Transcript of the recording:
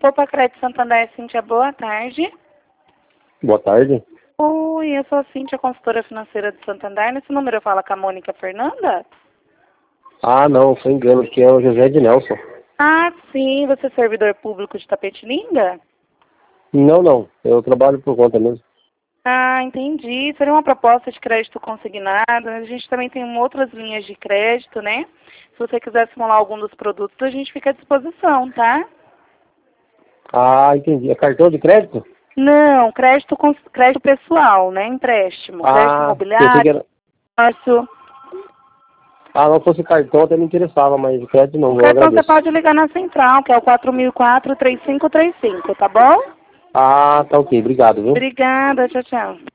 Poupa Crédito Santander, Cíntia, boa tarde. Boa tarde. Oi, eu sou a Cíntia, consultora financeira de Santander. Nesse número eu falo com a Mônica Fernanda? Ah, não, foi engano, que é o José de Nelson. Ah, sim, você é servidor público de Tapetininga? Não, eu trabalho por conta mesmo. Ah, entendi. Seria uma proposta de crédito consignado. A gente também tem outras linhas de crédito, né? Se você quiser simular algum dos produtos, a gente fica à disposição, tá? Ah, entendi. É cartão de crédito? Não, crédito pessoal, né? Empréstimo, crédito Pensei que imobiliário, era... fácil. Ah, não fosse cartão até me interessava, mas crédito não, O eu cartão você agradeço. pode ligar na central, que é o 4004-3535, tá bom? Ah, tá ok, obrigado, viu? Obrigada, tchau, tchau.